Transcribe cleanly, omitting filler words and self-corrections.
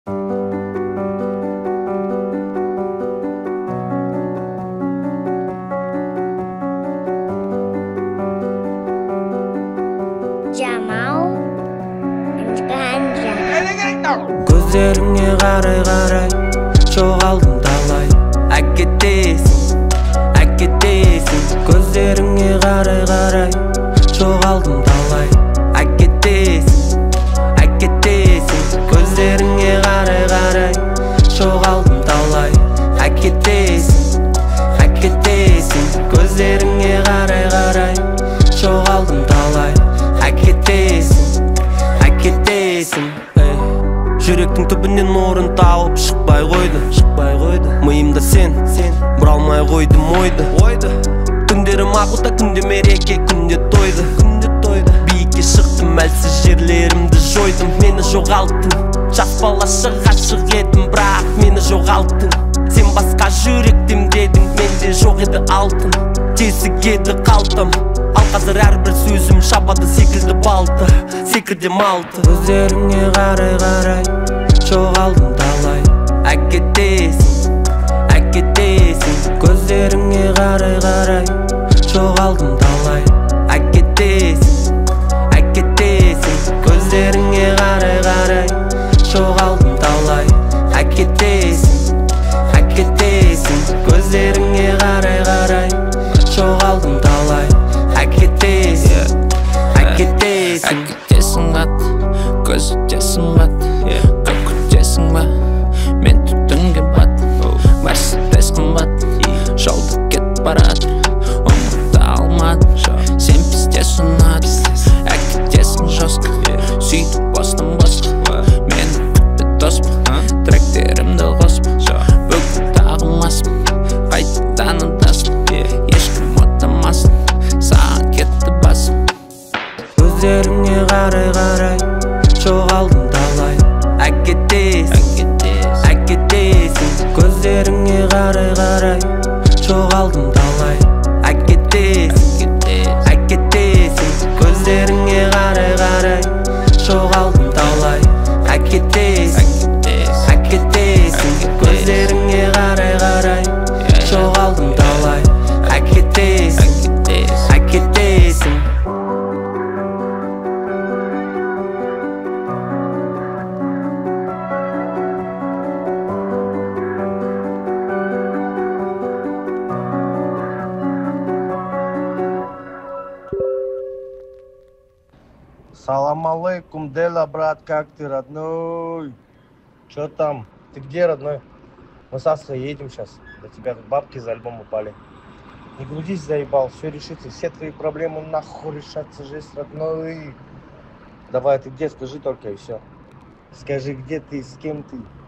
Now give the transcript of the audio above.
Жамал Көздеріңе қарай жоғалдым талай. Әкетесің көздеріңе қарай жоғалдым талай. Әкетесің көздеріңе қарай жоғалдым талай. Әкетесің көздеріңе қарай жоғалдым талай. Әкетесің жүректің түбінен орын тауып шықпай қойды. Миымда сен бұралмай қойдым ойды. Күндерім ақута, күнде мереке, күнде тойды. Биікке шықтым, әлсіз жерлерімді жойдым. Мені жоғалттың, жас балаша ғашық едім, бірақ мені жоғалттың. Сен басқа жүректем дедің, менде жоқ еді алтын. Тесік еді қалтам, ал қазір әрбір сөзім шабады секілді балты, секірде малты. Көздеріңе қарай жоғалдым талай. Әкетесің көздеріңе қарай жоғалдым талай. Әкетесің көздеріңе қарай жоғалдым талай. Әкетесің көздеріңе қарай жоғалдым талай. Әкетесің қат, көзітесің қат, көкітесің ба, мен түтінге бат. Мерседес қымбат, жолды кетіп барады, ұмыта алмадым. Сен пісте сұнады, әкетесің жосқа, сөйтіп бостан босқа. Мені күтті доспа, тректерімді қоспа, бүгін тағылмаспын, қайтадан ұдаспын. Ешкім отамасын, саған кетті басым. Көздеріңе қарай жоғалдым талай. Әкетесің көздеріңе қарай жоғалдым талай. Әкетесің көздеріңе қарай жоғалдым талай. Әкетесің көздеріңе қарай жоғалдым талай. Әкетесің Салам алейкум, Дела, брат, как ты, родной? Чё там? Ты где, родной? Мы с Асой едем сейчас. До тебя тут бабки за альбом упали. Не грудись, заебал, все решится. Все твои проблемы нахуй решатся, жесть, родной. Давай, ты где? Скажи только и все. Скажи, где ты, с кем ты?